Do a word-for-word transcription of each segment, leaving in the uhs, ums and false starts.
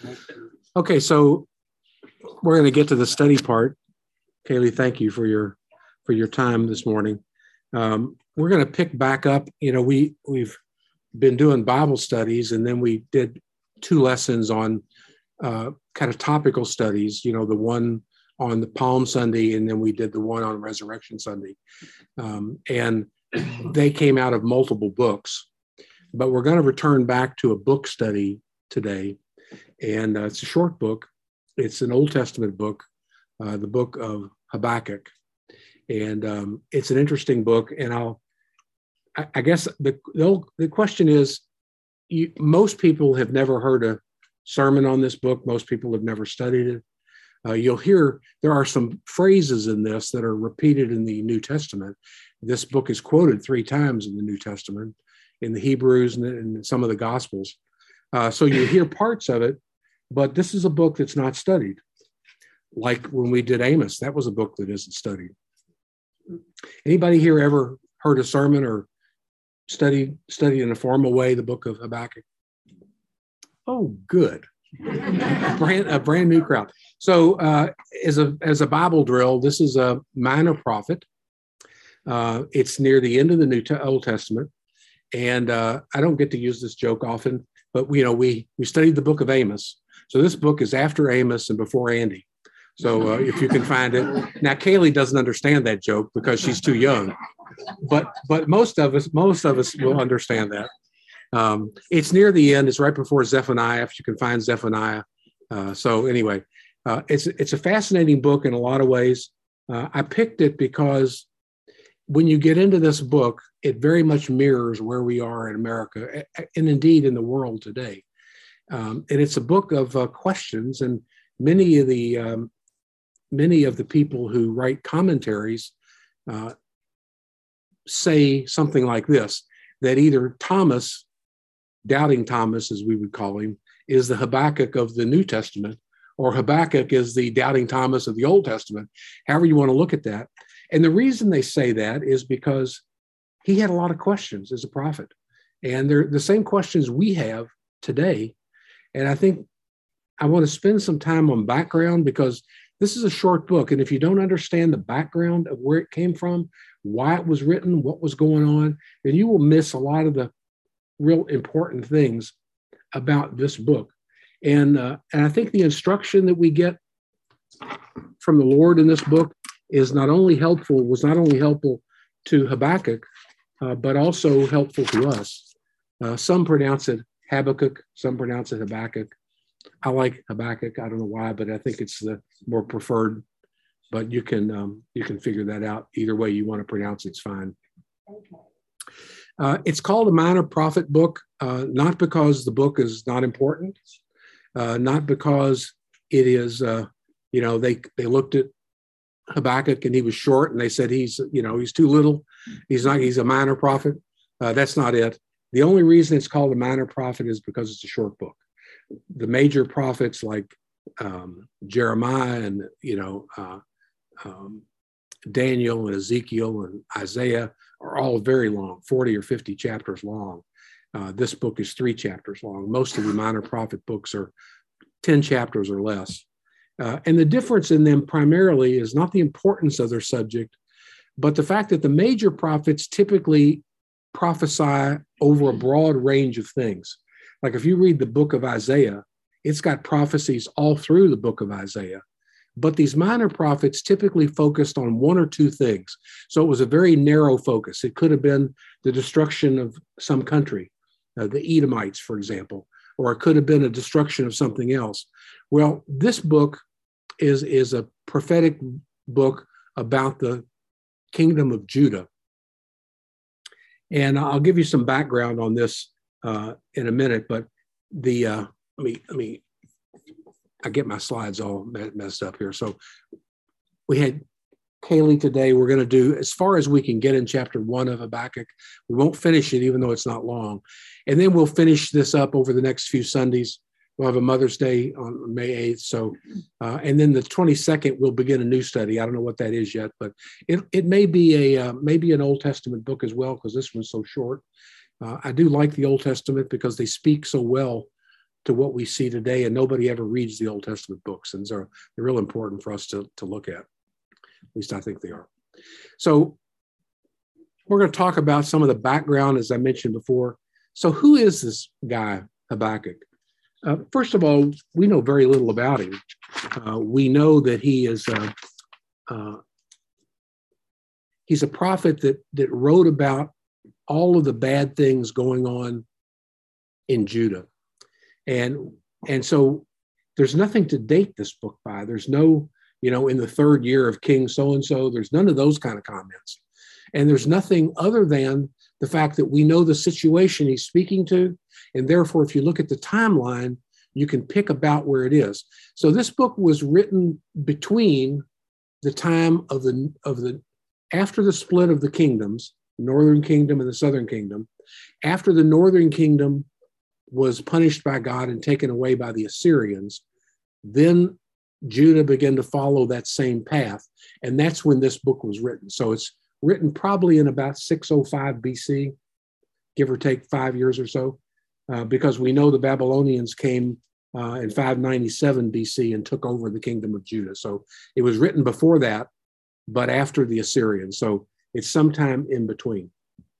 Okay, so we're going to get to the study part. Kaylee, thank you for your for your time this morning. Um, we're going to pick back up. You know, we we've been doing Bible studies, and then we did two lessons on uh, kind of topical studies. You know, the one on the Palm Sunday, and then we did the one on Resurrection Sunday, um, and they came out of multiple books. But we're going to return back to a book study today, and uh, it's a short book. It's an Old Testament book, uh, the book of Habakkuk, and um, it's an interesting book. And I'll, I, I guess the the, the question is, you, most people have never heard a sermon on this book. Most people have never studied it. Uh, you'll hear there are some phrases in this that are repeated in the New Testament. This book is quoted three times in the New Testament, in the Hebrews and in some of the Gospels. Uh, so you hear parts of it, but this is a book that's not studied. Like when we did Amos, that was a book that isn't studied. Anybody here ever heard a sermon or studied studied in a formal way the book of Habakkuk? Oh, good. a, brand, a brand new crowd. So uh, as a as a Bible drill, this is a minor prophet. Uh, it's near the end of the New Te- Old Testament. And uh, I don't get to use this joke often, but you know, we we studied the book of Amos. So this book is after Amos and before Andy. So uh, if you can find it. Now, Kaylee doesn't understand that joke because she's too young, but but most of us most of us will understand that. Um, it's near the end. It's right before Zephaniah, if you can find Zephaniah. Uh, so anyway, uh, it's it's a fascinating book in a lot of ways. Uh, I picked it because when you get into this book, it very much mirrors where we are in America and indeed in the world today. Um, and it's a book of uh, questions, and many of the um, many of the people who write commentaries uh, say something like this, that either Thomas, doubting Thomas as we would call him, is the Habakkuk of the New Testament, or Habakkuk is the doubting Thomas of the Old Testament, however you want to look at that. And the reason they say that is because he had a lot of questions as a prophet, and they're the same questions we have today. And I think I want to spend some time on background, because this is a short book. And if you don't understand the background of where it came from, why it was written, what was going on, then you will miss a lot of the real important things about this book. And, uh, and I think the instruction that we get from the Lord in this book is not only helpful, was not only helpful to Habakkuk, uh, but also helpful to us. Uh, some pronounce it Habakkuk, some pronounce it Habakkuk. I like Habakkuk. I don't know why, but I think it's the more preferred. But you can um, you can figure that out. Either way you want to pronounce it's fine. Okay. Uh, it's called a minor prophet book, uh, not because the book is not important, uh, not because it is, uh, you know, they they looked at Habakkuk and he was short and they said he's, you know, he's too little. He's not, he's a minor prophet. Uh, that's not it. The only reason it's called a minor prophet is because it's a short book. The major prophets like um, Jeremiah and, you know, uh, um, Daniel and Ezekiel and Isaiah are all very long, forty or fifty chapters long. Uh, this book is three chapters long. Most of the minor prophet books are ten chapters or less. Uh, and the difference in them primarily is not the importance of their subject, but the fact that the major prophets typically prophesy over a broad range of things. Like if you read the book of Isaiah, it's got prophecies all through the book of Isaiah. But these minor prophets typically focused on one or two things. So it was a very narrow focus. It could have been the destruction of some country, uh, the Edomites, for example, or it could have been a destruction of something else. Well, this book is, is a prophetic book about the kingdom of Judah. And I'll give you some background on this uh, in a minute, but the, uh, let me, let me, I get my slides all messed up here. So we had Kaylee today. We're going to do as far as we can get in chapter one of Habakkuk. We won't finish it, even though it's not long. And then we'll finish this up over the next few Sundays. We'll have a Mother's Day on May eighth. So, uh, and then the twenty-second, we'll begin a new study. I don't know what that is yet, but it, it may be a, uh, maybe an Old Testament book as well, because this one's so short. Uh, I do like the Old Testament because they speak so well to what we see today, and nobody ever reads the Old Testament books, and they're, they're real important for us to, to look at. At least I think they are. So we're going to talk about some of the background, as I mentioned before. So who is this guy, Habakkuk? Uh, first of all, we know very little about him. Uh, we know that he is uh, uh, he's a prophet that that wrote about all of the bad things going on in Judah, and and so there's nothing to date this book by. There's no, you know, in the third year of King so and so. There's none of those kind of comments, and there's nothing other than the fact that we know the situation he's speaking to, and therefore, if you look at the timeline, you can pick about where it is. So this book was written between the time of the of the after the split of the kingdoms, Northern Kingdom and the Southern Kingdom, after the Northern Kingdom was punished by God and taken away by the Assyrians, then Judah began to follow that same path, and that's when this book was written. So it's written probably in about six oh five B C, give or take five years or so, uh, because we know the Babylonians came uh, in five ninety-seven B C and took over the kingdom of Judah. So it was written before that, but after the Assyrians. So it's sometime in between.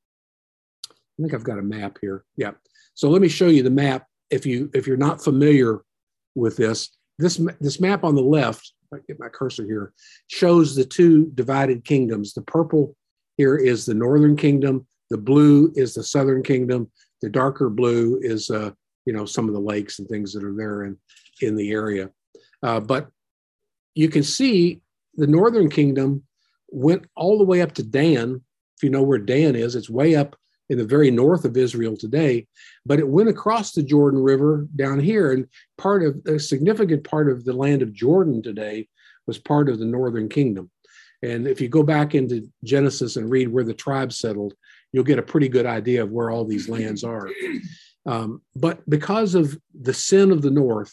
I think I've got a map here. Yeah. So let me show you the map. If you if you're not familiar with this, this this map on the left, if I get my cursor here, shows the two divided kingdoms. The purple here is the Northern Kingdom. The blue is the Southern Kingdom. The darker blue is uh, you know, some of the lakes and things that are there in, in the area. Uh, but you can see the Northern Kingdom went all the way up to Dan. If you know where Dan is, it's way up in the very north of Israel today, but it went across the Jordan River down here, and part of a significant part of the land of Jordan today was part of the Northern Kingdom. And if you go back into Genesis and read where the tribes settled, you'll get a pretty good idea of where all these lands are. Um, but because of the sin of the north,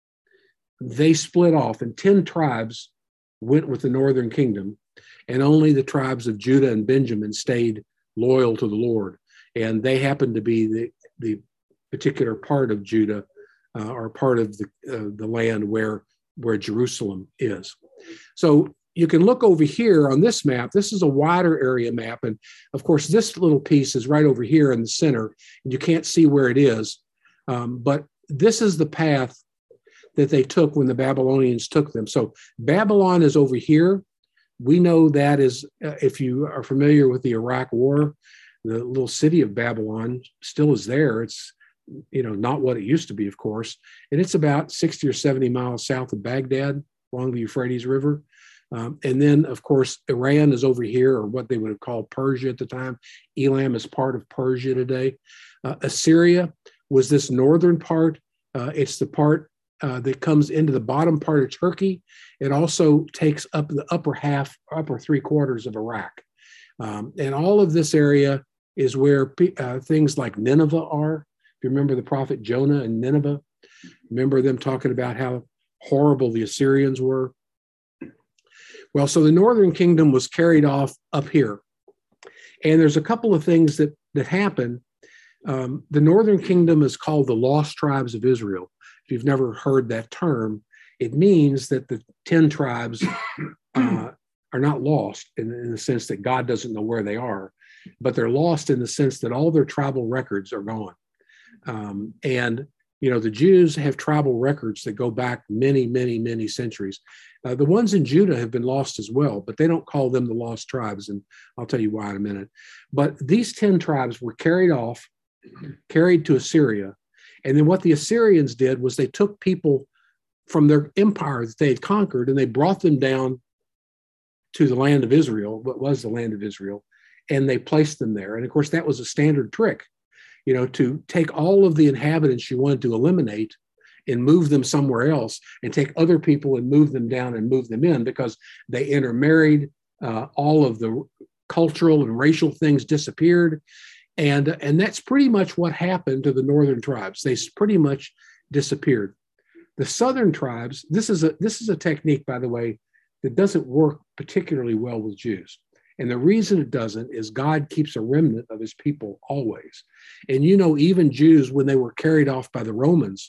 they split off, and ten tribes went with the Northern Kingdom, and only the tribes of Judah and Benjamin stayed loyal to the Lord. And they happened to be the, the particular part of Judah uh, or part of the, uh, the land where, where Jerusalem is. So you can look over here on this map. This is a wider area map. And of course, this little piece is right over here in the center, and you can't see where it is. Um, but this is the path that they took when the Babylonians took them. So Babylon is over here. We know that is, uh, if you are familiar with the Iraq War, the little city of Babylon still is there. It's, you know, not what it used to be, of course. And it's about sixty or seventy miles south of Baghdad along the Euphrates River. Um, and then, of course, Iran is over here, or what they would have called Persia at the time. Elam is part of Persia today. Uh, Assyria was this northern part. Uh, it's the part uh, that comes into the bottom part of Turkey. It also takes up the upper half, upper three quarters of Iraq. Um, and all of this area is where uh, things like Nineveh are. If you remember the prophet Jonah and Nineveh, remember them talking about how horrible the Assyrians were? Well, so the Northern Kingdom was carried off up here. And there's a couple of things that, that happen. Um, the Northern Kingdom is called the Lost Tribes of Israel. If you've never heard that term, it means that the ten tribes uh, are not lost in, in the sense that God doesn't know where they are, but they're lost in the sense that all their tribal records are gone. Um, and, you know, the Jews have tribal records that go back many, many, many centuries. Uh, the ones in Judah have been lost as well, but they don't call them the lost tribes, and I'll tell you why in a minute. But these ten tribes were carried off, carried to Assyria, and then what the Assyrians did was they took people from their empire that they had conquered, and they brought them down to the land of Israel, what was the land of Israel, and they placed them there. And of course, that was a standard trick, you know, to take all of the inhabitants you wanted to eliminate and move them somewhere else, and take other people and move them down and move them in, because they intermarried. Uh, all of the cultural and racial things disappeared. And, and that's pretty much what happened to the northern tribes. They pretty much disappeared. The southern tribes, this is a, this is a technique, by the way, that doesn't work particularly well with Jews. And the reason it doesn't is God keeps a remnant of his people always. And you know, even Jews, when they were carried off by the Romans,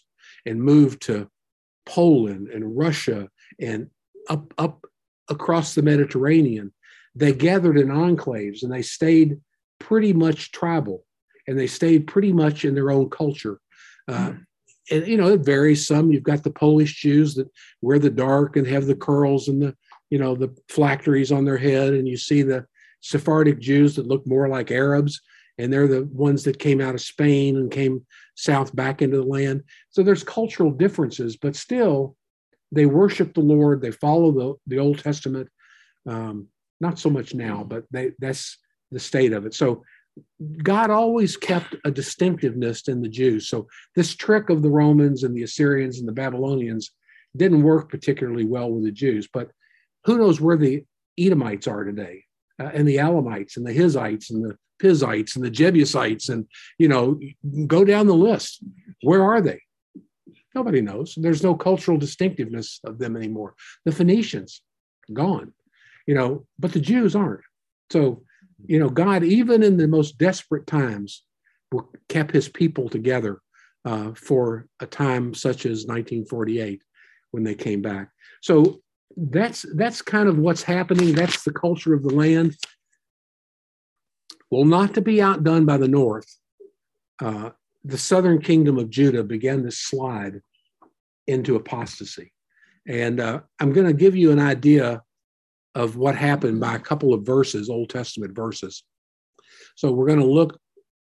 and moved to Poland and Russia and up, up across the Mediterranean. They gathered in enclaves and they stayed pretty much tribal, and they stayed pretty much in their own culture. Uh, and, you know, it varies some. You've got the Polish Jews that wear the dark and have the curls and the, you know, the phylacteries on their head. And you see the Sephardic Jews that look more like Arabs, and they're the ones that came out of Spain and came south back into the land. So there's cultural differences, but still they worship the Lord. They follow the, the Old Testament. Um, not so much now, but they, that's the state of it. So God always kept a distinctiveness in the Jews. So this trick of the Romans and the Assyrians and the Babylonians didn't work particularly well with the Jews, but who knows where the Edomites are today, uh, and the Alamites and the Hizzites and the Pizzites and the Jebusites, and, you know, go down the list. Where are they? Nobody knows. There's no cultural distinctiveness of them anymore. The Phoenicians, gone, you know, but the Jews aren't. So, you know, God, even in the most desperate times, kept his people together uh, for a time such as nineteen forty-eight when they came back. So that's that's kind of what's happening. That's the culture of the land. Well, not to be outdone by the north, uh, the southern kingdom of Judah began to slide into apostasy. And uh, I'm going to give you an idea of what happened by a couple of verses, Old Testament verses. So we're going to look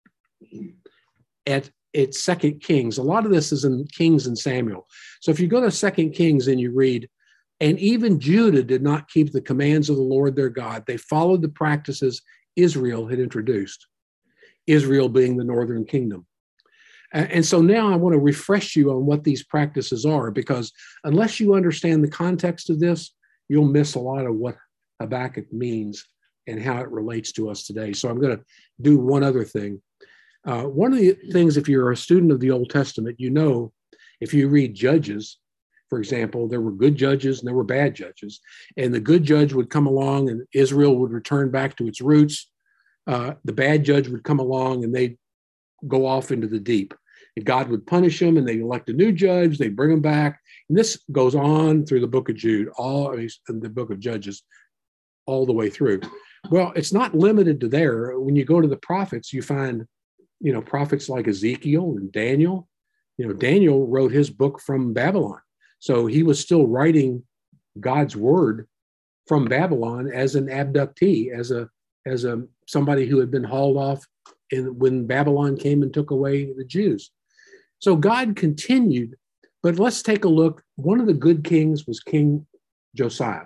at, at Second Kings. A lot of this is in Kings and Samuel. So if you go to Second Kings and you read, and even Judah did not keep the commands of the Lord their God. They followed the practices Israel had introduced, Israel being the northern kingdom. And so now I want to refresh you on what these practices are, because unless you understand the context of this, you'll miss a lot of what Habakkuk means and how it relates to us today. So I'm going to do one other thing. Uh, one of the things, if you're a student of the Old Testament, you know, if you read Judges, for example, there were good judges and there were bad judges. And the good judge would come along and Israel would return back to its roots. Uh, the bad judge would come along and they'd go off into the deep. And God would punish them, and they elect a new judge. They bring them back. And this goes on through the book of Jude, all in the book of Judges, all the way through. Well, it's not limited to there. When you go to the prophets, you find, you know, prophets like Ezekiel and Daniel. You know, Daniel wrote his book from Babylon. So he was still writing God's word from Babylon as an abductee, as a as a somebody who had been hauled off in, when Babylon came and took away the Jews. So God continued, but let's take a look. One of the good kings was King Josiah.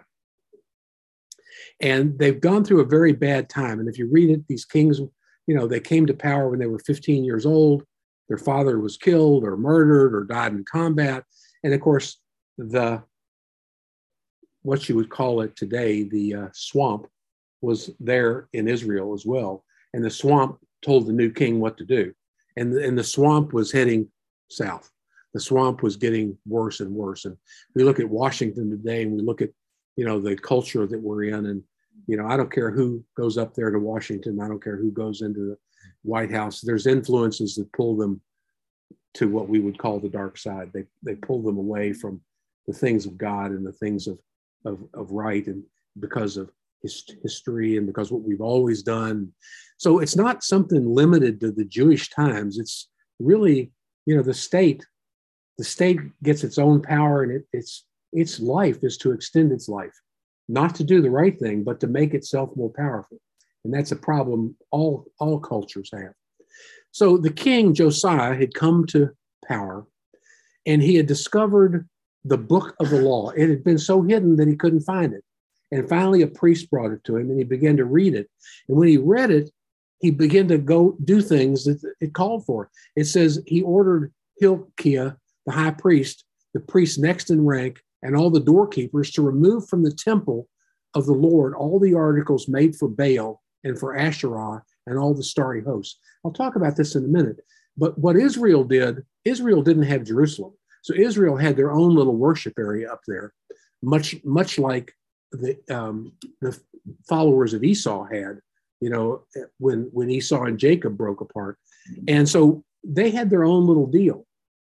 And they've gone through a very bad time. And if you read it, these kings, you know, they came to power when they were fifteen years old. Their father was killed or murdered or died in combat. And of course, the, what you would call it today, the uh, swamp, was there in Israel as well. And the swamp told the new king what to do. And the, and the swamp was heading south. The swamp was getting worse and worse. And we look at Washington today and we look at, you know, the culture that we're in. And, you know, I don't care who goes up there to Washington. I don't care who goes into the White House. There's influences that pull them to what we would call the dark side. They they pull them away from the things of God and the things of, of, of right, and because of his, history and because what we've always done. So it's not something limited to the Jewish times. It's really, you know, the state, the state gets its own power, and it, its its life is to extend its life, not to do the right thing, but to make itself more powerful. And that's a problem all, all cultures have. So the king Josiah had come to power, and he had discovered the book of the law. It had been so hidden that he couldn't find it. And finally, a priest brought it to him, and he began to read it. And when he read it, he began to go do things that it called for. It says he ordered Hilkiah, the high priest, the priest next in rank, and all the doorkeepers to remove from the temple of the Lord all the articles made for Baal and for Asherah and all the starry hosts. I'll talk about this in a minute. But what Israel did, Israel didn't have Jerusalem. So Israel had their own little worship area up there, much, much like the, um, the followers of Esau had, you know, when, when Esau and Jacob broke apart. And so they had their own little deal.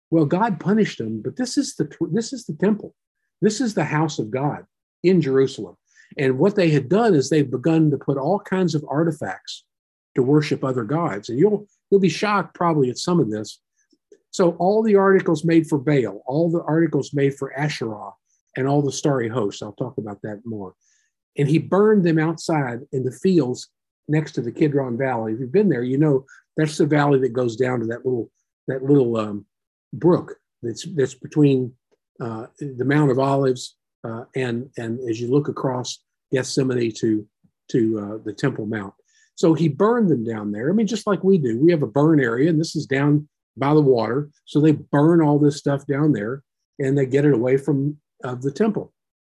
Well, God punished them, but this is the this is the temple. This is the house of God in Jerusalem. And what they had done is they've begun to put all kinds of artifacts to worship other gods. And you'll you'll be shocked probably at some of this. So all the articles made for Baal, all the articles made for Asherah, and all the starry hosts. I'll talk about that more. And he burned them outside in the fields next to the Kidron Valley. If you've been there, you know that's the valley that goes down to that little that little um, brook that's that's between uh, the Mount of Olives uh, and and as you look across Gethsemane to to uh, the Temple Mount. So he burned them down there. I mean, just like we do, we have a burn area, and this is down by the water. So they burn all this stuff down there, and they get it away from uh, the temple.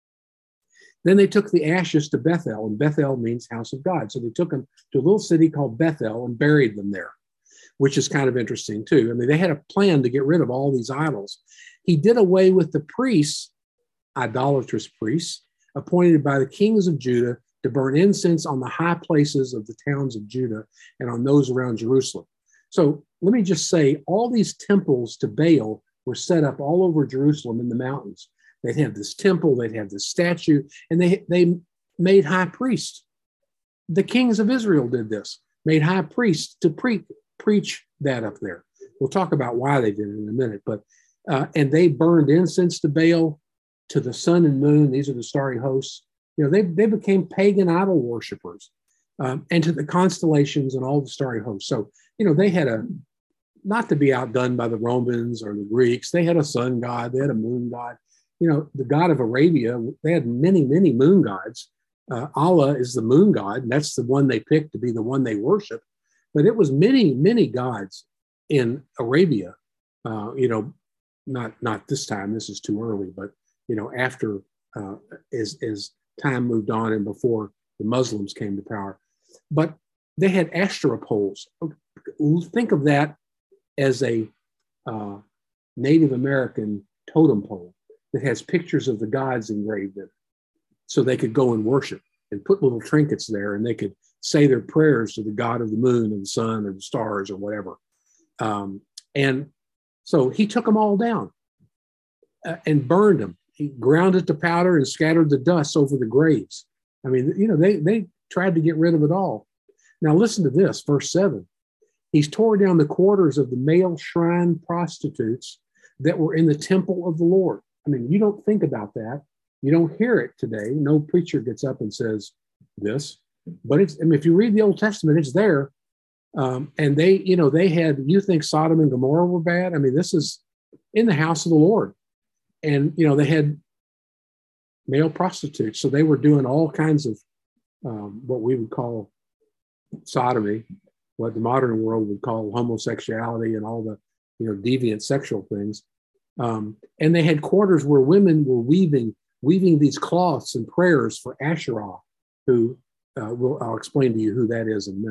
Then they took the ashes to Bethel, and Bethel means house of God. So they took them to a little city called Bethel and buried them there, which is kind of interesting too. I mean, they had a plan to get rid of all these idols. He did away with the priests, idolatrous priests, appointed by the kings of Judah to burn incense on the high places of the towns of Judah and on those around Jerusalem. So let me just say, all these temples to Baal were set up all over Jerusalem in the mountains. They'd have this temple, they'd have this statue, and they, they made high priests. The kings of Israel did this, made high priests to pre- preach that up there. We'll talk about why they did it in a minute, but uh, and they burned incense to Baal, to the sun and moon. These are the starry hosts. You know, they, they became pagan idol worshipers, um, and to the constellations and all the starry hosts. So, you know, they had a, not to be outdone by the Romans or the Greeks, they had a sun god, they had a moon god. You know, the god of Arabia, they had many, many moon gods. Uh, Allah is the moon god, and that's the one they picked to be the one they worship. But it was many, many gods in Arabia. Uh, you know, not not this time. This is too early. But you know, after uh, as as time moved on and before the Muslims came to power, but they had Ashtoreth poles. Think of that as a uh, Native American totem pole that has pictures of the gods engraved in it, so they could go and worship and put little trinkets there, and they could say their prayers to the god of the moon and the sun or the stars or whatever. Um, and so he took them all down uh, and burned them. He ground it to powder and scattered the dust over the graves. I mean, you know, they, they tried to get rid of it all. Now listen to this, verse seven. He's tore down the quarters of the male shrine prostitutes that were in the temple of the Lord. I mean, you don't think about that. You don't hear it today. No preacher gets up and says this, but it's, I mean, if you read the Old Testament, it's there. Um, and they, you know, they had, you think Sodom and Gomorrah were bad? I mean, this is in the house of the Lord. And, you know, they had male prostitutes. So they were doing all kinds of um, what we would call sodomy, what the modern world would call homosexuality and all the, you know, deviant sexual things. Um, and they had quarters where women were weaving, weaving these cloths and prayers for Asherah, who uh, will, I'll explain to you who that is in a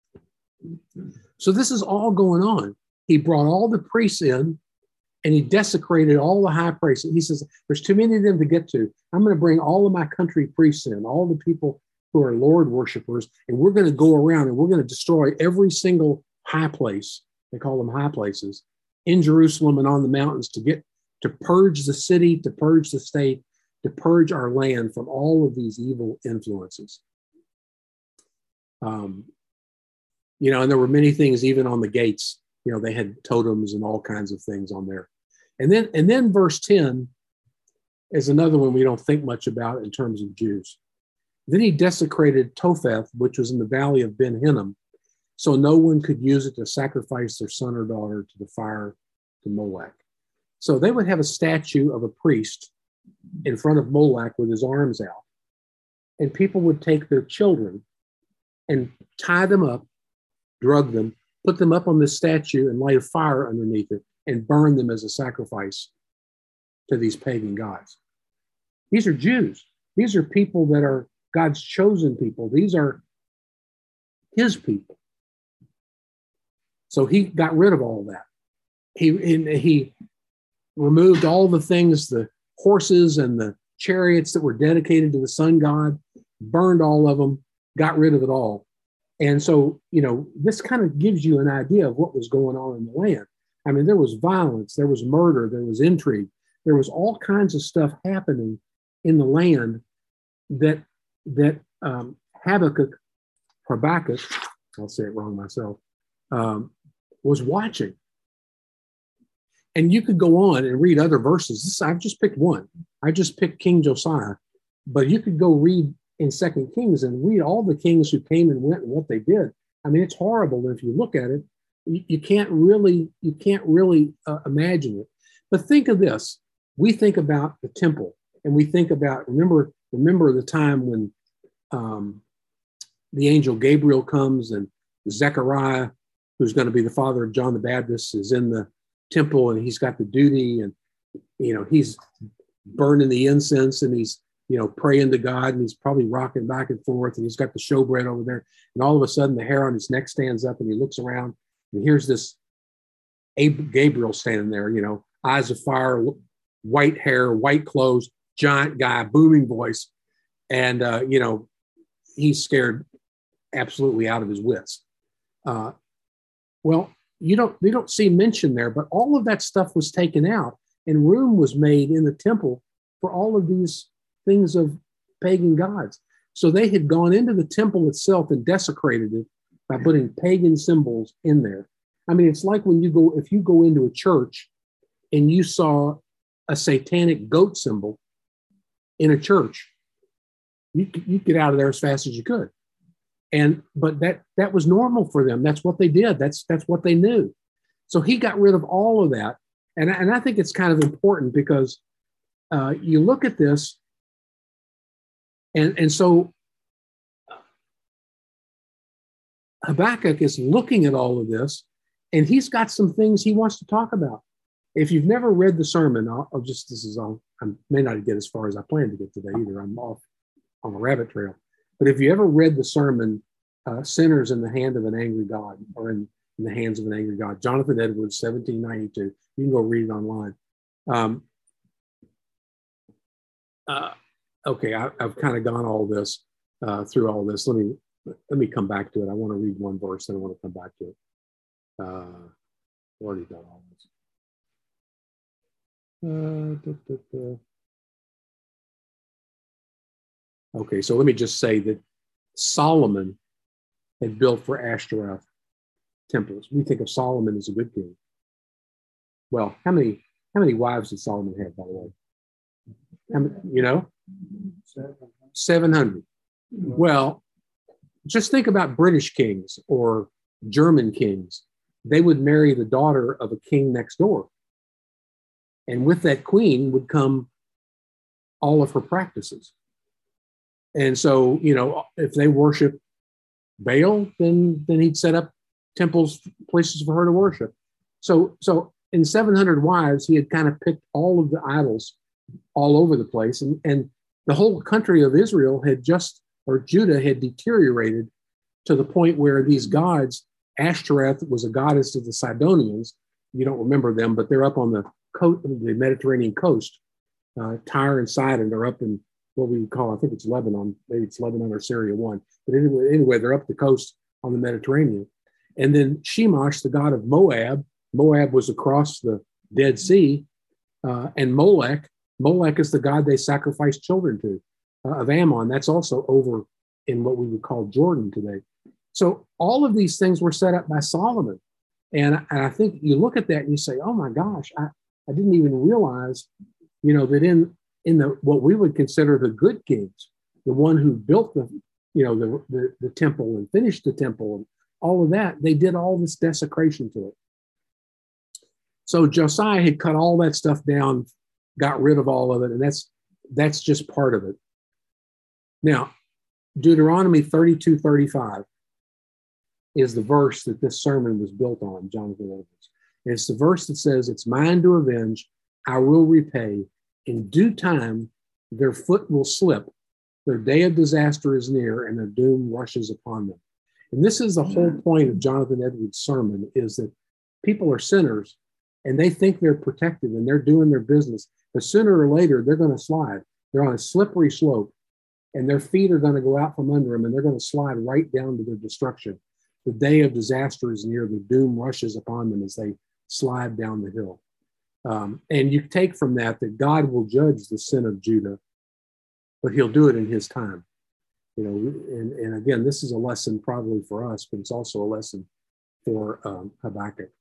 minute. So this is all going on. He brought all the priests in and he desecrated all the high priests. He says, there's too many of them to get to. I'm going to bring all of my country priests in, all the people who are Lord worshipers, and we're going to go around and we're going to destroy every single high place. They call them high places in Jerusalem and on the mountains to get to purge the city, to purge the state, to purge our land from all of these evil influences. Um, you know, and there were many things even on the gates. You know, they had totems and all kinds of things on there. And then, and then verse ten is another one we don't think much about in terms of Jews. Then he desecrated Topheth, which was in the valley of Ben Hinnom, so no one could use it to sacrifice their son or daughter to the fire to Molech. So they would have a statue of a priest in front of Molech with his arms out. And people would take their children and tie them up, drug them, put them up on this statue and light a fire underneath it and burn them as a sacrifice to these pagan gods. These are Jews. These are people that are God's chosen people. These are his people. So he got rid of all that. He, he removed all the things, the horses and the chariots that were dedicated to the sun god, burned all of them, got rid of it all. And so, you know, this kind of gives you an idea of what was going on in the land. I mean, there was violence, there was murder, there was intrigue, there was all kinds of stuff happening in the land that that um, Habakkuk, Habakkuk, I'll say it wrong myself, um, was watching. And you could go on and read other verses. This, I've just picked one. I just picked King Josiah, but you could go read in Second Kings and read all the kings who came and went and what they did. I mean, it's horrible. If you look at it, you, you can't really, you can't really uh, imagine it. But think of this. We think about the temple, and we think about, remember, remember the time when um, the angel Gabriel comes and Zechariah, who's going to be the father of John the Baptist, is in the temple, and he's got the duty, and, you know, he's burning the incense, and he's, you know, praying to God, and he's probably rocking back and forth, and he's got the showbread over there. And all of a sudden the hair on his neck stands up, and he looks around, and here's this Gabriel standing there, you know, eyes of fire, white hair, white clothes, giant guy, booming voice. And, uh, you know, he's scared absolutely out of his wits. Uh, well, you don't, they don't see mention there, but all of that stuff was taken out, and room was made in the temple for all of these things of pagan gods. So they had gone into the temple itself and desecrated it by putting pagan symbols in there. I mean, it's like when you go, if you go into a church and you saw a satanic goat symbol in a church, you you get out of there as fast as you could. And but that that was normal for them. That's what they did. That's that's what they knew. So he got rid of all of that. And, and I think it's kind of important because uh, you look at this, and, and so Habakkuk is looking at all of this, and he's got some things he wants to talk about. If you've never read the sermon, I'll, I'll just, this is all, I may not get as far as I planned to get today either. I'm off on a rabbit trail. But if you ever read the sermon, uh, Sinners in the Hand of an Angry God, or in, in the Hands of an Angry God, Jonathan Edwards, seventeen ninety-two, you can go read it online. Um, uh, okay, I, I've kind of gone all this, uh, through all this. Let me, let me come back to it. I want to read one verse, then I want to come back to it. Uh, already done all this. Uh, da, da, da. Okay, so let me just say that Solomon had built for Ashtoreth temples. We think of Solomon as a good king. Well, how many how many wives did Solomon have, by the way? How many, you know, seven hundred. Well, just think about British kings or German kings. They would marry the daughter of a king next door. And with that queen would come all of her practices. And so, you know, if they worship Baal, then, then he'd set up temples, places for her to worship. So, so in seven hundred wives, he had kind of picked all of the idols all over the place. And, and the whole country of Israel had just, or Judah had deteriorated to the point where these gods, Ashtoreth was a goddess of the Sidonians. You don't remember them, but they're up on the coast, the Mediterranean coast. Uh, Tyre and Sidon are up in what we would call, I think it's Lebanon, maybe it's Lebanon or Syria one. But anyway, anyway, they're up the coast on the Mediterranean. And then Shemash, the god of Moab, Moab was across the Dead Sea, uh, and Molech, Molech is the god they sacrificed children to, uh, of Ammon. That's also over in what we would call Jordan today. So all of these things were set up by Solomon. And, and I think you look at that and you say, oh my gosh, I, I didn't even realize, you know, that in in the what we would consider the good kings, the one who built the, you know, the, the, the temple and finished the temple and all of that, they did all this desecration to it. So Josiah had cut all that stuff down, got rid of all of it, and that's that's just part of it. Now, Deuteronomy thirty-two thirty-five is the verse that this sermon was built on, Jonathan Edwards. And it's the verse that says, it's mine to avenge, I will repay. In due time, their foot will slip. Their day of disaster is near, and their doom rushes upon them. And this is the whole point of Jonathan Edwards' sermon, is that people are sinners, and they think they're protected, and they're doing their business. But sooner or later, they're going to slide. They're on a slippery slope, and their feet are going to go out from under them, and they're going to slide right down to their destruction. The day of disaster is near. The doom rushes upon them as they slide down the hill. Um, and you take from that that God will judge the sin of Judah, but he'll do it in his time. You know, and, and again, this is a lesson probably for us, but it's also a lesson for um, Habakkuk.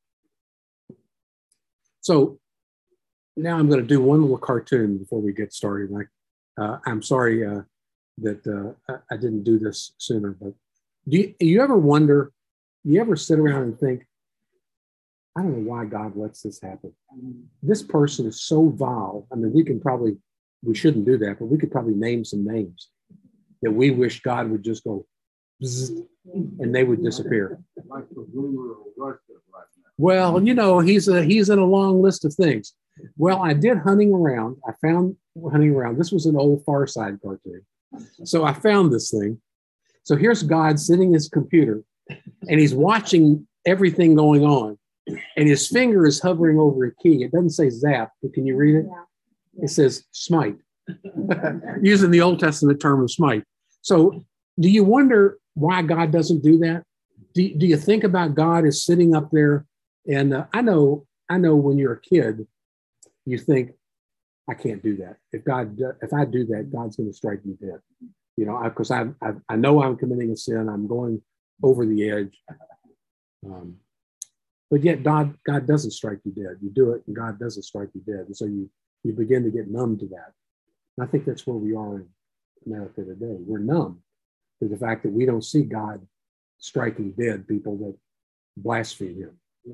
So now I'm going to do one little cartoon before we get started. Like, uh, I'm sorry uh, that uh, I, I didn't do this sooner, but do you, you ever wonder, you ever sit around and think, I don't know why God lets this happen. This person is so vile. I mean, we can probably, we shouldn't do that, but we could probably name some names that we wish God would just go, bzzz, and they would disappear. Like the ruler of Russia right now. Well, you know, he's a, he's in a long list of things. Well, I did hunting around. I found hunting around. This was an old Far Side cartoon. So I found this thing. So here's God sitting at his computer, and he's watching everything going on. And his finger is hovering over a key. It doesn't say zap, but can you read it? Yeah. It says smite, using the Old Testament term of smite. So do you wonder why God doesn't do that? Do, do you think about God as sitting up there? And uh, I know, I know when you're a kid, you think, I can't do that. If God, if I do that, God's going to strike me dead. You know, because I, I, I know I'm committing a sin. I'm going over the edge. Um, But yet God, God doesn't strike you dead. You do it and God doesn't strike you dead. And so you, you begin to get numb to that. And I think that's where we are in America today. We're numb to the fact that we don't see God striking dead people that blaspheme him.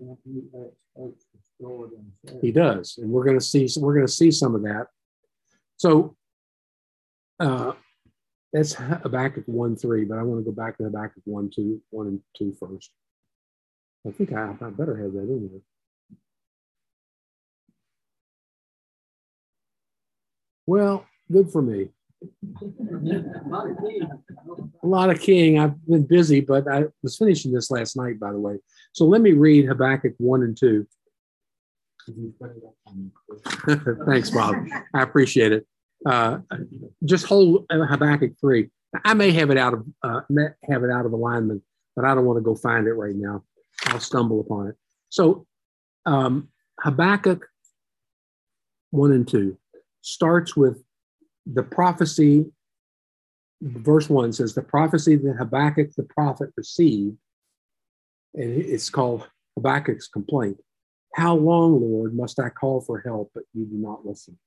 He does. And we're going to see, we're going to see some of that. So uh, that's Habakkuk one, three, but I want to go back to Habakkuk one, two, one and two first. I think I, I better have that in here. Well, good for me. A lot of keying. I've been busy, but I was finishing this last night, by the way. So let me read Habakkuk one and two. Thanks, Bob. I appreciate it. Uh, just hold Habakkuk three. I may have it out of uh, have it out of alignment, but I don't want to go find it right now. I'll stumble upon it. So um, Habakkuk one and two starts with the prophecy. Verse one says, the prophecy that Habakkuk the prophet received, and it's called Habakkuk's complaint. How long, Lord, must I call for help, but you do not listen?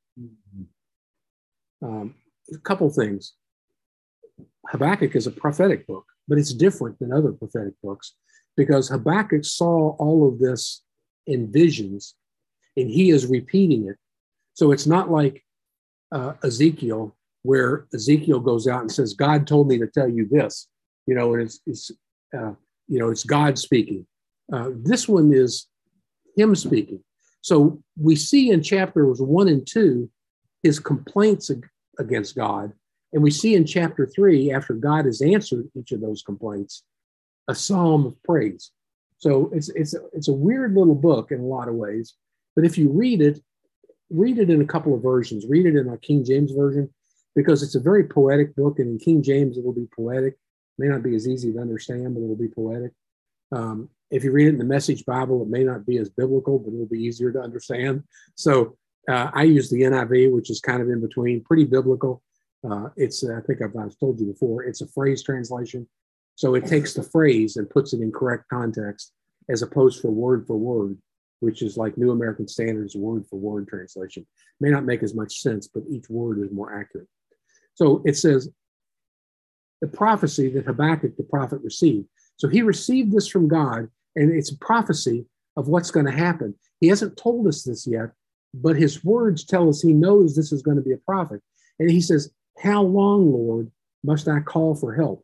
Mm-hmm. Um, a couple things. Habakkuk is a prophetic book, but it's different than other prophetic books, because Habakkuk saw all of this in visions, and he is repeating it. So it's not like uh, Ezekiel, where Ezekiel goes out and says, God told me to tell you this, you know, and it's, it's uh, you know, it's God speaking. Uh, this one is him speaking. So we see in chapters one and two, his complaints ag- against God. And we see in chapter three, after God has answered each of those complaints, a psalm of praise. So it's it's a, it's a weird little book in a lot of ways, but if you read it, read it in a couple of versions. Read it in a King James version, because it's a very poetic book, and in King James it will be poetic. It may not be as easy to understand, but it will be poetic. Um, if you read it in the Message Bible, it may not be as biblical, but it will be easier to understand. So uh, I use the N I V, which is kind of in between, pretty biblical. Uh, it's I think I've, I've told you before, it's a phrase translation. So it takes the phrase and puts it in correct context, as opposed to word for word, which is like New American Standard's word for word translation. May not make as much sense, but each word is more accurate. So it says, the prophecy that Habakkuk the prophet received. So he received this from God, and it's a prophecy of what's going to happen. He hasn't told us this yet, but his words tell us he knows this is going to be a prophet. And he says, how long, Lord, must I call for help?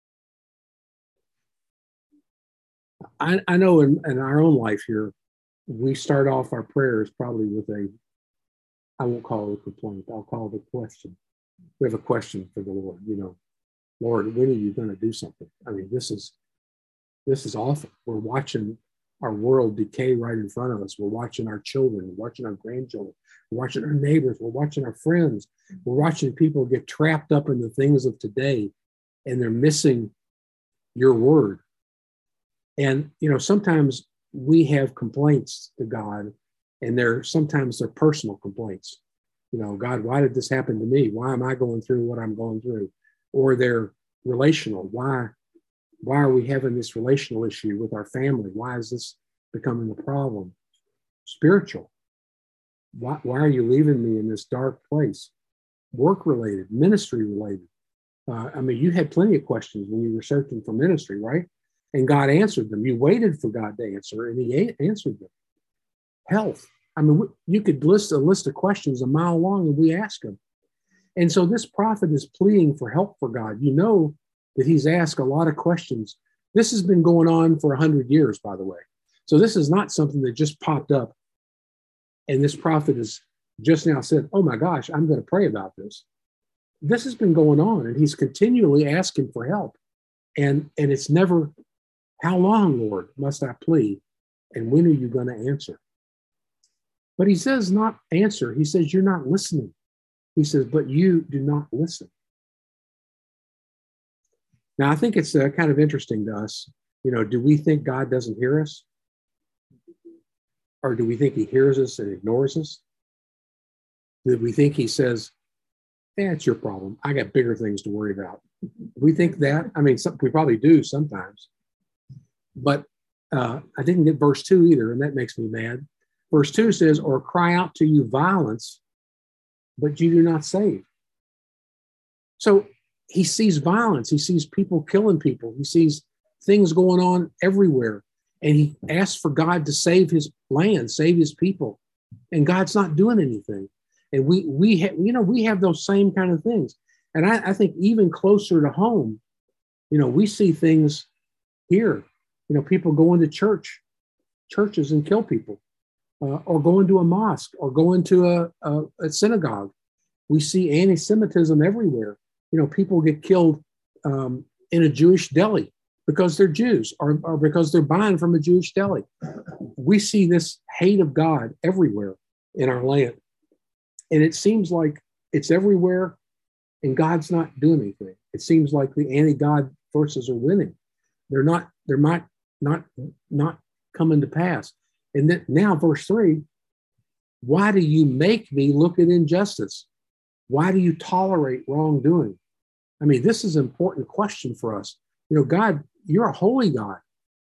I, I know in, in our own life here, we start off our prayers probably with a, I won't call it a complaint, I'll call it a question. We have a question for the Lord, you know, Lord, when are you going to do something? I mean, this is, this is awful. We're watching our world decay right in front of us. We're watching our children, we're watching our grandchildren, we're watching our neighbors, we're watching our friends, we're watching people get trapped up in the things of today, and they're missing your word. And, you know, sometimes we have complaints to God, and they're sometimes they're personal complaints. You know, God, why did this happen to me? Why am I going through what I'm going through? Or they're relational. Why, why are we having this relational issue with our family? Why is this becoming a problem? Spiritual. Why, why are you leaving me in this dark place? Work related, ministry related. Uh, I mean, you had plenty of questions when you were searching for ministry, right? And God answered them. You waited for God to answer, and He a- answered them. Health. I mean, you could list a list of questions a mile long, and we ask Him. And so this prophet is pleading for help for God. You know that he's asked a lot of questions. This has been going on for a hundred years, by the way. So this is not something that just popped up. And this prophet has just now said, oh my gosh, I'm going to pray about this. This has been going on, and he's continually asking for help. And, and it's never, how long, Lord, must I plead? And when are you going to answer? But he says not answer. He says, you're not listening. He says, but you do not listen. Now, I think it's uh, kind of interesting to us. You know, do we think God doesn't hear us? Or do we think He hears us and ignores us? Do we think He says, eh, it's your problem. I got bigger things to worry about. We think that. I mean, some, we probably do sometimes. But uh, I didn't get verse two either, and that makes me mad. Verse two says, or cry out to you violence, but you do not save. So he sees violence. He sees people killing people. He sees things going on everywhere. And he asks for God to save his land, save his people. And God's not doing anything. And we, we have, you know, we have those same kind of things. And I, I think even closer to home, you know, we see things here, you know, people go into church, churches and kill people, uh, or go into a mosque or go into a, a, a synagogue. We see anti-Semitism everywhere. You know, people get killed um, in a Jewish deli because they're Jews, or, or because they're buying from a Jewish deli. We see this hate of God everywhere in our land. And it seems like it's everywhere and God's not doing anything. It seems like the anti-God forces are winning. They're not, they're not, not, not coming to pass. And then now verse three, why do you make me look at injustice? Why do you tolerate wrongdoing? I mean, this is an important question for us. You know, God, you're a holy God.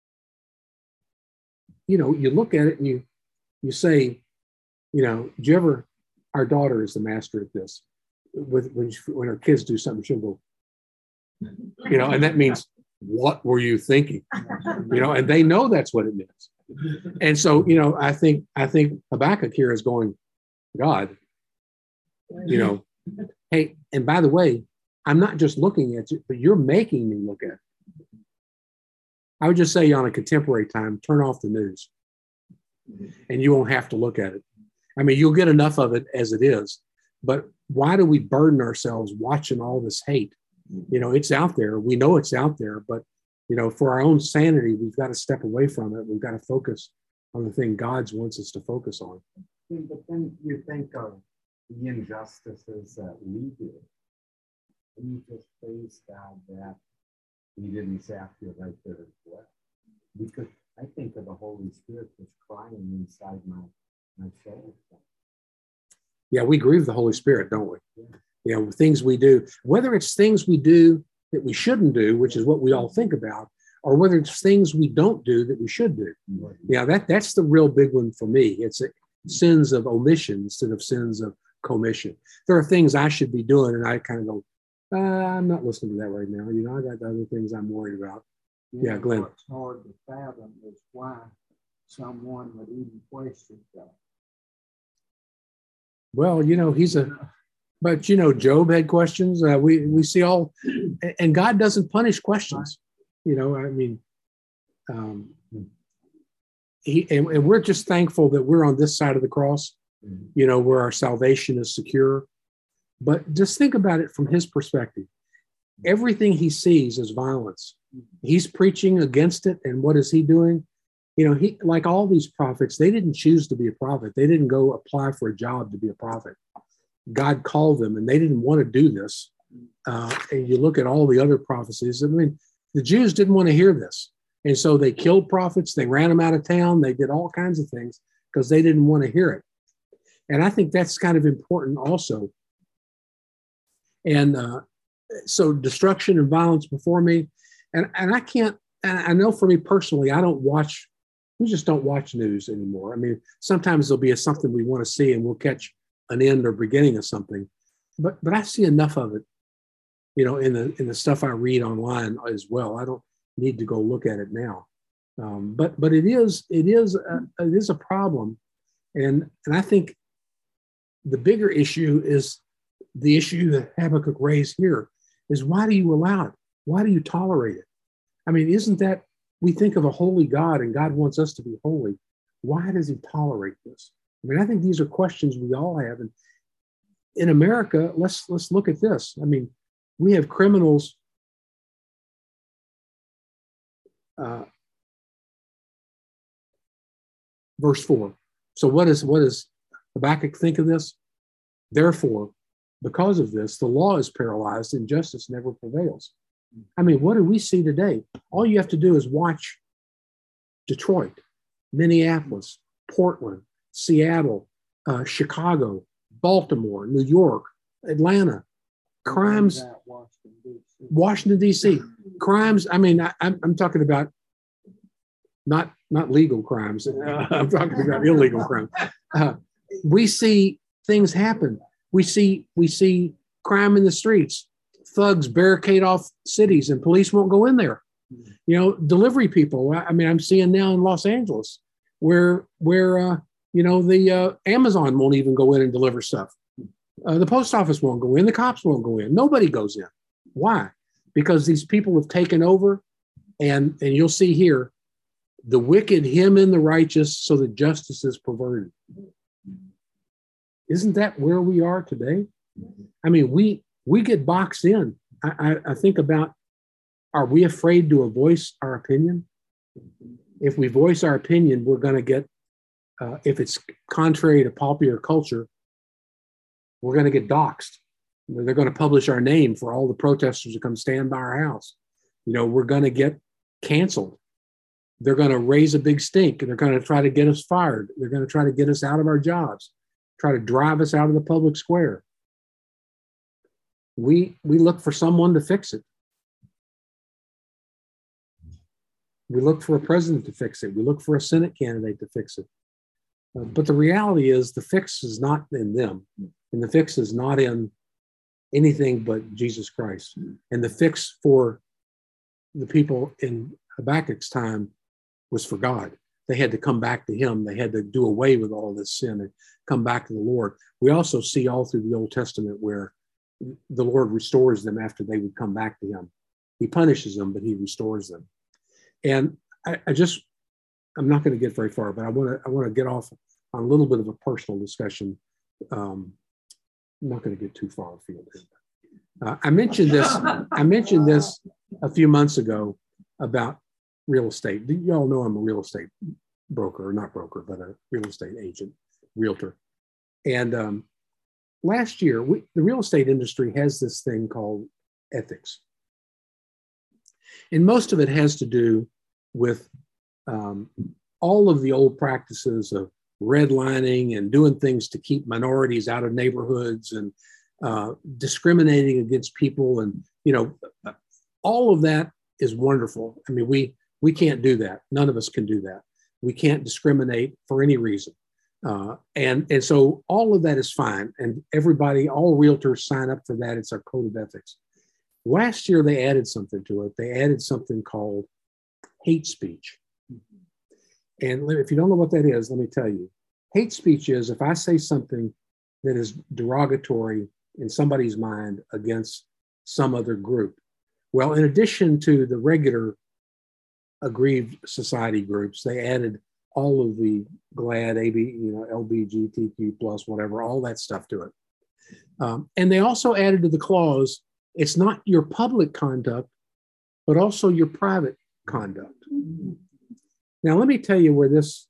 You know, you look at it and you, you say, you know, do you ever, our daughter is the master at this. With when, she, when her kids do something, she'll go, you know, and that means, what were you thinking? You know, and they know that's what it means. And so, you know, I think, I think Habakkuk here is going, God, you know, hey, and by the way, I'm not just looking at you, but you're making me look at it. I would just say on a contemporary time, turn off the news and you won't have to look at it. I mean, you'll get enough of it as it is, but why do we burden ourselves watching all this hate? You know, it's out there. We know it's out there, but, you know, for our own sanity, we've got to step away from it. We've got to focus on the thing God wants us to focus on. But then you think of the injustices that we do. And you just praise God that He didn't zap you right there as well. Because I think of the Holy Spirit just crying inside my, my soul. Yeah, we grieve the Holy Spirit, don't we? Yeah. You know, things we do, whether it's things we do that we shouldn't do, which is what we all think about, or whether it's things we don't do that we should do. Right. Yeah, that, that's the real big one for me. It's a, sins of omission instead of sins of commission. There are things I should be doing, and I kind of go, uh, I'm not listening to that right now. You know, I got other things I'm worried about. Yeah, yeah, Glenn. What's hard to fathom is why someone would even question God. Well, you know, he's a, but you know, Job had questions. Uh, we we see all, and God doesn't punish questions. You know, I mean, um, he and, and we're just thankful that we're on this side of the cross. Mm-hmm. You know, where our salvation is secure. But just think about it from his perspective. Everything he sees is violence. He's preaching against it, and what is he doing? You know, he, like all these prophets, they didn't choose to be a prophet. They didn't go apply for a job to be a prophet. God called them, and they didn't want to do this. Uh, and you look at all the other prophecies. I mean, the Jews didn't want to hear this. And so they killed prophets. They ran them out of town. They did all kinds of things because they didn't want to hear it. And I think that's kind of important also. And uh, so destruction and violence before me. And, and I can't, and I know for me personally, I don't watch, we just don't watch news anymore. I mean, sometimes there'll be a, something we want to see and we'll catch an end or beginning of something. But but I see enough of it, you know, in the in the stuff I read online as well. I don't need to go look at it now. Um, but but it is it is a, it is a problem, and and I think the bigger issue is the issue that Habakkuk raised here is, why do you allow it? Why do you tolerate it? I mean, isn't that, we think of a holy God and God wants us to be holy. Why does he tolerate this? I mean, I think these are questions we all have. And in America, let's let's look at this. I mean, we have criminals uh, verse four. So what is what does Habakkuk think of this? Therefore, because of this, the law is paralyzed and justice never prevails. I mean, what do we see today? All you have to do is watch Detroit, Minneapolis, Portland, Seattle, uh, Chicago, Baltimore, New York, Atlanta. Crimes, Washington, D C Crimes. I mean, I, I'm, I'm talking about not not legal crimes. Uh, I'm talking about illegal crimes. Uh, we see things happen. We see we see crime in the streets. Thugs barricade off cities, and police won't go in there. You know, delivery people. I mean, I'm seeing now in Los Angeles where where uh, you know the uh, Amazon won't even go in and deliver stuff. Uh, the post office won't go in. The cops won't go in. Nobody goes in. Why? Because these people have taken over, and and you'll see here, the wicked hem in the righteous, so that justice is perverted. Isn't that where we are today? I mean, we we get boxed in. I, I, I think about, are we afraid to voice our opinion? If we voice our opinion, we're going to get, uh, if it's contrary to popular culture, we're going to get doxxed. They're going to publish our name for all the protesters to come stand by our house. You know, we're going to get canceled. They're going to raise a big stink, and they're going to try to get us fired. They're going to try to get us out of our jobs, try to drive us out of the public square. We, we look for someone to fix it. We look for a president to fix it. We look for a Senate candidate to fix it. Uh, but the reality is the fix is not in them. And the fix is not in anything but Jesus Christ. And the fix for the people in Habakkuk's time was for God. They had to come back to him. They had to do away with all this sin and come back to the Lord. We also see all through the Old Testament where the Lord restores them after they would come back to him. He punishes them, but he restores them. And I, I just, I'm not going to get very far, but I want to I want to get off on a little bit of a personal discussion. Um, I'm not going to get too far afield. Uh, I mentioned this. I mentioned this a few months ago about real estate. You all know I'm a real estate broker, or not broker, but a real estate agent, realtor. And um, last year, we, the real estate industry has this thing called ethics. And most of it has to do with um, all of the old practices of redlining and doing things to keep minorities out of neighborhoods and uh, discriminating against people. And, you know, all of that is wonderful. I mean, we, we can't do that. None of us can do that. We can't discriminate for any reason. Uh, and, and so all of that is fine. And everybody, all realtors sign up for that. It's our code of ethics. Last year, they added something to it. They added something called hate speech. And if you don't know what that is, let me tell you. Hate speech is if I say something that is derogatory in somebody's mind against some other group. Well, in addition to the regular aggrieved society groups, they added all of the GLAAD, A B, you know, L G B T Q plus, whatever, all that stuff to it. Um, and they also added to the clause, it's not your public conduct, but also your private conduct. Now, let me tell you where this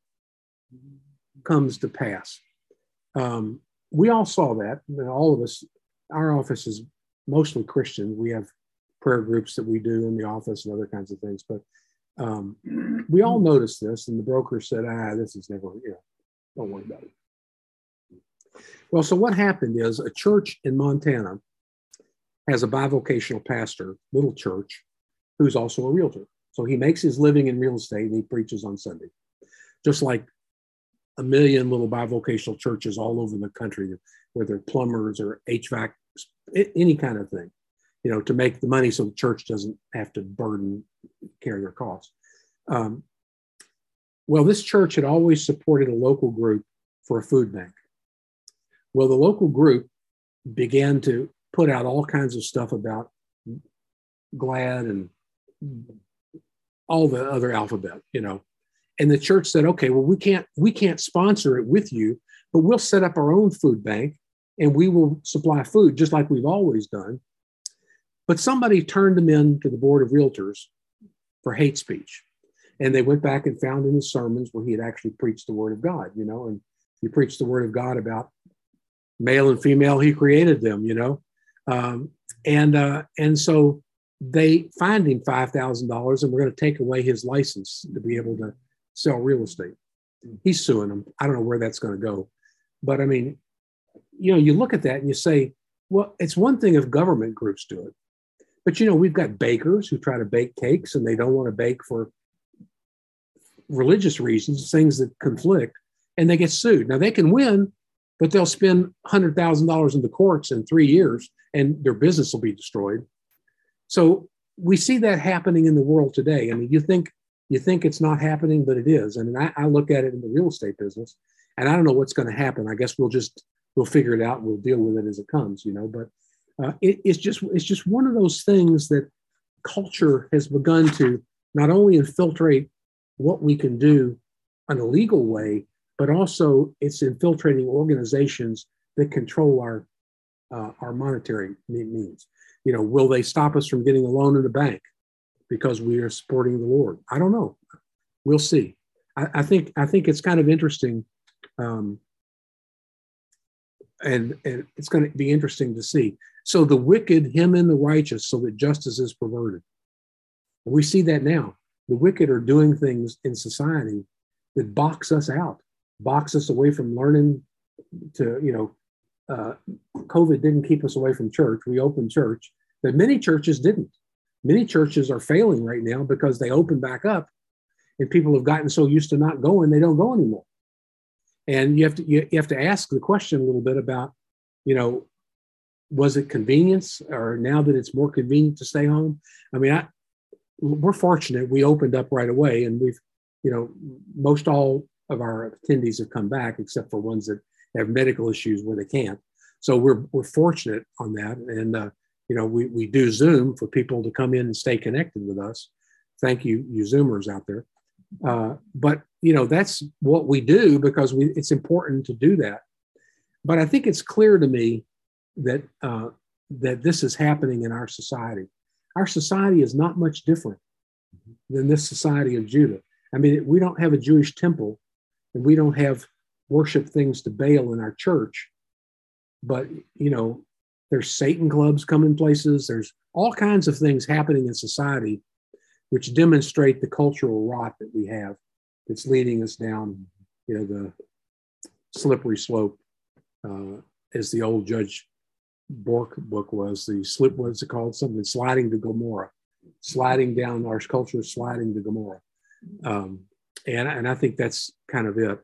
comes to pass. Um, we all saw that. All of us, our office is mostly Christian. We have prayer groups that we do in the office and other kinds of things. But Um, we all noticed this, and the broker said, ah, this is never, you know, don't worry about it. Well, so what happened is a church in Montana has a bivocational pastor, little church, who's also a realtor. So he makes his living in real estate and he preaches on Sunday, just like a million little bivocational churches all over the country, whether plumbers or H V A C, any kind of thing, you know, to make the money so the church doesn't have to burden, carry their costs. Um, well, this church had always supported a local group for a food bank. Well, the local group began to put out all kinds of stuff about GLAD and all the other alphabet, you know. And the church said, okay, well, we can't we can't sponsor it with you, but we'll set up our own food bank and we will supply food just like we've always done. But somebody turned them in to the board of realtors for hate speech. And they went back and found in his sermons where he had actually preached the word of God, you know, and he preached the word of God about male and female, he created them, you know. Um, and uh, and so they fined him five thousand dollars and we're going to take away his license to be able to sell real estate. He's suing them. I don't know where that's going to go. But I mean, you know, you look at that and you say, well, it's one thing if government groups do it. But, you know, we've got bakers who try to bake cakes and they don't want to bake for religious reasons, things that conflict, and they get sued. Now, they can win, but they'll spend one hundred thousand dollars in the courts in three years and their business will be destroyed. So we see that happening in the world today. I mean, you think you think it's not happening, but it is. I mean, I, I look at it in the real estate business, and I don't know what's going to happen. I guess we'll just we'll figure it out and we'll deal with it as it comes, you know. But uh, it, it's just it's just one of those things that culture has begun to not only infiltrate what we can do in a legal way, but also it's infiltrating organizations that control our uh, our monetary means. You know, will they stop us from getting a loan in the bank because we are supporting the Lord? I don't know. We'll see. I, I think I think it's kind of interesting, um, and and it's going to be interesting to see. So the wicked hem in the righteous, so that justice is perverted. We see that now. The wicked are doing things in society that box us out, box us away from learning to, you know, uh, COVID didn't keep us away from church. We opened church, but many churches didn't. Many churches are failing right now because they open back up and people have gotten so used to not going, they don't go anymore. And you have to, you, you have to ask the question a little bit about, you know, was it convenience, or now that it's more convenient to stay home? I mean, I, we're fortunate. We opened up right away, and we've, you know, most all of our attendees have come back, except for ones that have medical issues where they can't. So we're we're fortunate on that, and uh, you know, we we do Zoom for people to come in and stay connected with us. Thank you, you Zoomers out there. Uh, but you know, that's what we do because we it's important to do that. But I think it's clear to me that uh, that this is happening in our society. Our society is not much different than this society of Judah. I mean, we don't have a Jewish temple, and we don't have worship things to Baal in our church. But, you know, there's Satan clubs coming places. There's all kinds of things happening in society which demonstrate the cultural rot that we have that's leading us down, you know, the slippery slope, uh, as the old Judge Bork book was, the slip, what's it called? Something sliding to Gomorrah, sliding down, our culture is sliding to Gomorrah. Um, and, and I think that's kind of it.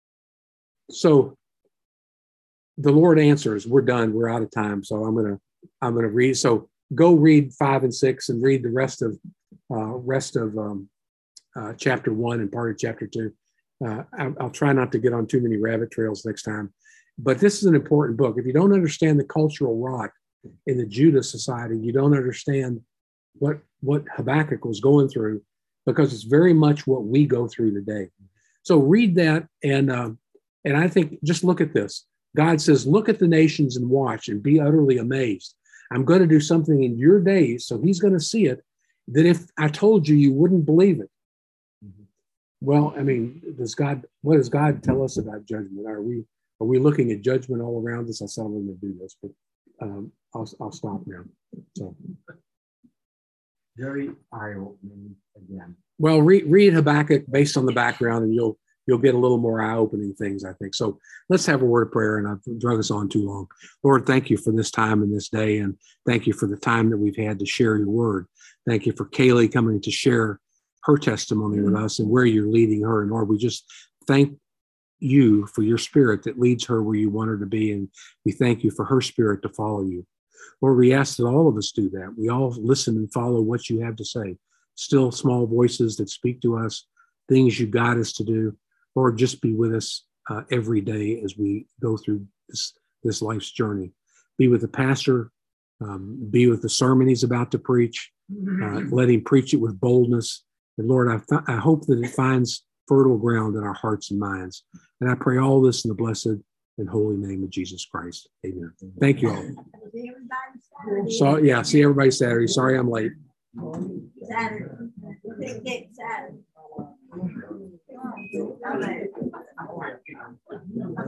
So the Lord answers, we're done, we're out of time. So I'm going to, I'm going to read. So go read five and six and read the rest of, uh, rest of um, uh, chapter one and part of chapter two. Uh, I'll, I'll try not to get on too many rabbit trails next time. But this is an important book. If you don't understand the cultural rot in the Judah society, you don't understand what, what Habakkuk was going through, because it's very much what we go through today. So read that, and uh, and I think just look at this. God says, look at the nations and watch and be utterly amazed. I'm going to do something in your days, so he's going to see it, that if I told you, you wouldn't believe it. Mm-hmm. Well, I mean, does God, what does God tell us about judgment? Are we Are we looking at judgment all around us? I said I'm going to do this, but um, I'll, I'll stop now. So. very eye-opening again. Well, read, read Habakkuk based on the background, and you'll you'll get a little more eye-opening things, I think. So let's have a word of prayer, and I've drug us on too long. Lord, thank you for this time and this day, and thank you for the time that we've had to share your word. Thank you for Kaylee coming to share her testimony with us and where you're leading her. And Lord, we just thank you for your spirit that leads her where you want her to be, and we thank you for her spirit to follow you. Lord, we ask that all of us do that. We all listen and follow what you have to say. Still small voices that speak to us, things you guide us to do. Lord, just be with us uh, every day as we go through this, this life's journey. Be with the pastor, um, be with the sermon he's about to preach. Uh, let him preach it with boldness. And Lord, I, th- I hope that it finds fertile ground in our hearts and minds. And I pray all this in the blessed and holy name of Jesus Christ. Amen. Thank you all. So, yeah, see everybody Saturday. Sorry I'm late. Saturday. Big day Saturday.